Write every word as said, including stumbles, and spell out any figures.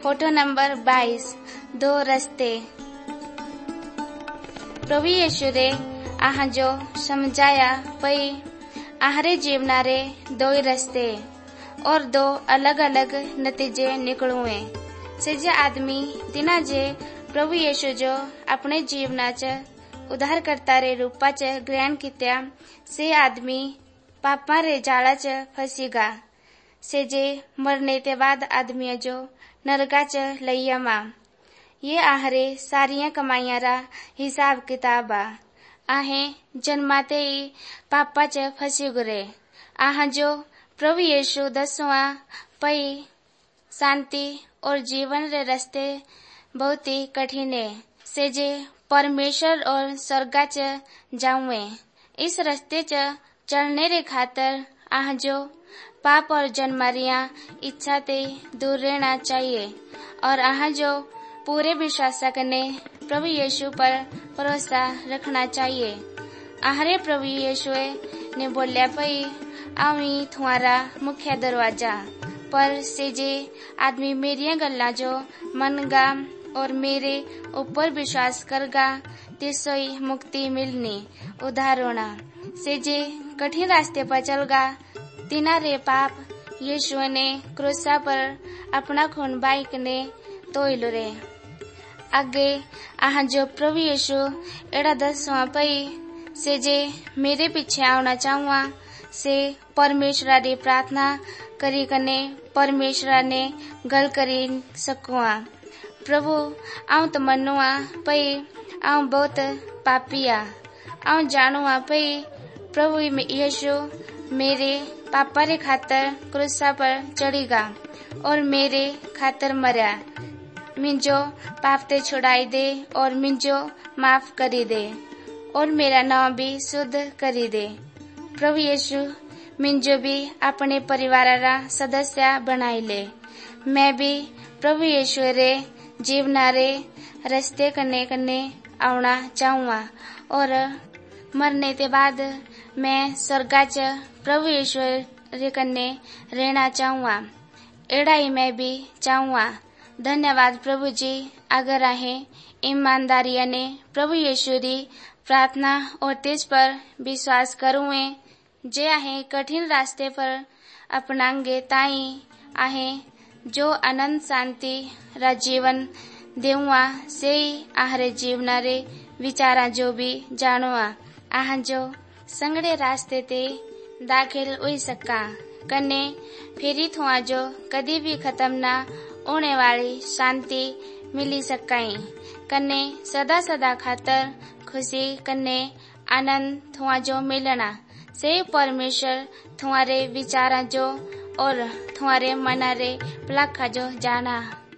Photo number बाईस, दो रस्ते। प्रभु यीशु रे आह जो समझाया पई आहरे जीवना रे दो ही रस्ते और दो अलग अलग नतीजे निकलुए से जे आदमी तिना जे प्रभु यीशु जो अपने जीवना च उद्धार करता रे रूपा च ग्रहण कित्या से आदमी पापा रे जाला च फसीगा से जे मरने ते बाद आदमी जो नरका च लैया ये आहरे सारिया कमाइया रा हिसाब किताब आ आहे जन्माते ही पापा च फसी गुरे आह जो प्रभु यीशु दसवा पई शांति और जीवन रे रस्ते बहुत ही कठिन है से जे परमेश्वर और स्वर्गा च जाऊए इस रस्ते च चलने रे खातर आह जो पाप और जन्मारिया इच्छा ते दूर रहना चाहिए और आह जो पूरे विश्वास ने प्रभु यीशु पर भरोसा रखना चाहिए। आहरे प्रभु यीशु ने बोलिया पई आवी तुम्हारा मुख्य दरवाजा पर से जे आदमी मेरिया गल्ला जो मनगा और मेरे ऊपर विश्वास करगा तिसोई मुक्ति मिलनी उद्धार होना से जे कठिन रास्ते पर चलगा तिना रे पाप यीशु ने क्रूसा पर अपना खून बाइक ने तोइलो रे आगे आह जो प्रभु यीशु एड़ा दसवा पई से जे मेरे पीछे आना चाहुआ से परमेश्वर री प्रार्थना करी कने परमेश्वर ने गल करी सकुआ प्रभु आऊं तो मनुआ पई आऊं बहुत पापिया आऊं जानूआ पई प्रभु यीशु मेरे पापा रे खातर क्रूसा पर चढ़ीगा और मेरे खातर मरा मिंजो पाप ते छुड़ाई दे और मिंजो माफ करी दे और मेरा नाम भी शुद्ध करी दे। प्रभु यीशु मिंजो भी अपने परिवार रा सदस्य बनाई ले मैं भी प्रभु यीशु रे जीवना रे रस्ते कने कने आना चाहूँगा और मरने के बाद मैं स्वर्गा च प्रभु यीशु रे कन्ने रहना चाहूँगा एड़ा ही मैं भी चाहूँगा। धन्यवाद प्रभु जी अगर आहे ईमानदारिया ने प्रभु यीशु री प्रार्थना और तेज पर विश्वास करूँए जे आहे कठिन रास्ते पर अपनांगे ताई आहे जो अनंत शांति रा जीवन देऊआ से आहरे जीवना रे विचारा जो भी जानोआ आह जो संगड़े रास्ते ते दाखिल हुई सका कन्ने फेरी थुआ जो कदी भी खत्म ना होने वाली शांति मिली सकाई कन्ने सदा सदा खातर खुशी कन्ने आनंद थुआ जो मिलना से परमेश्वर थुआरे विचारा जो और थुआरे मना रे पलखा जो जाना।